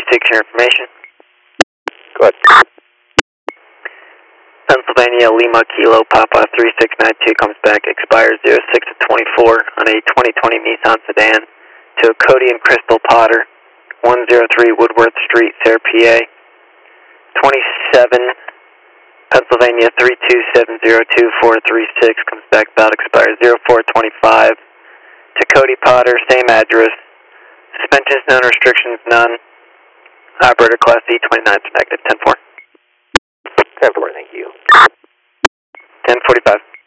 226, your information. Go ahead. Pennsylvania Lima Kilo Papa 3692 comes back, expires 06/24 on a 2020 Nissan sedan to Cody and Crystal Potter, 103 Woodworth Street, Sayre, PA. 27 Pennsylvania 32702-436 comes back about, expires 04/25 to Cody Potter, same address. Suspensions none, restrictions none. Operator Class D 29 is negative 10-4. 10-4, thank you. 10:45.